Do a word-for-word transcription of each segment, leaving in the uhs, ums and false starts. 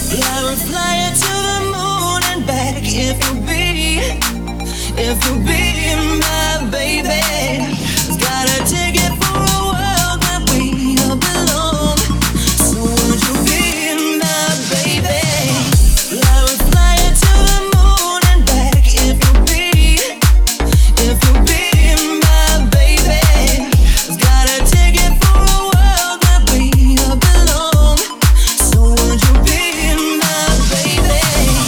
I would fly you to the moon and back if you be, if you be my baby. Got a ticket for a world where we all belong. So would you be my baby? I would fly you to the moon and back if you be, if you be my baby. Got a ticket for a world where we all belong. So would you be my baby?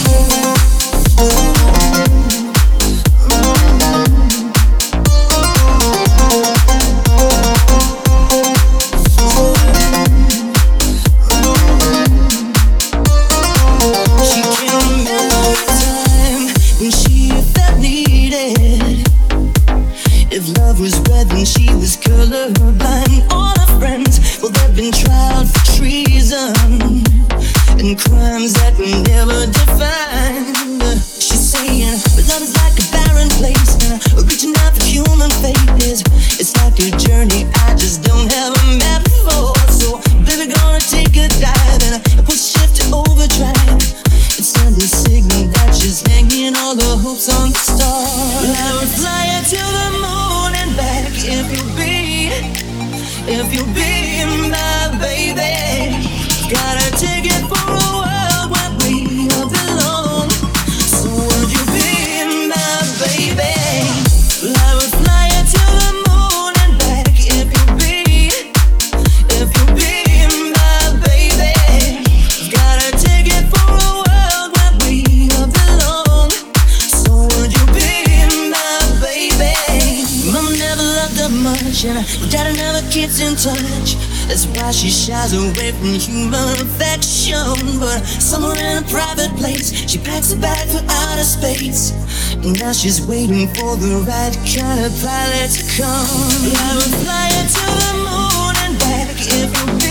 She can remember a time when she felt needed. If love was red, then she was colorblind. All her friends, well, they've been tried for treason and crimes that were never defined. She's saying, but love is like a barren place, uh, reaching out for human faith. It's like a journey I just don't have a map for. So, baby, gonna take a dive and uh, put shift to overdrive. It's send a signal that she's hanging all the hopes on the stars. I would fly you to the moon and back if you be, if you be my baby. Got a ticket for a world where we all belong. So would you be my baby? I would fly you to the moon and back if you be, if you be my baby. Got a ticket for a world where we all belong. So would you be my baby? Mama never loved her much, and her daddy never keeps in touch. That's why she shies away from human affection. But someone in a private place, she packs a bag for outer space. And now she's waiting for the right kind of pilot to come. I would fly you to the moon and back if you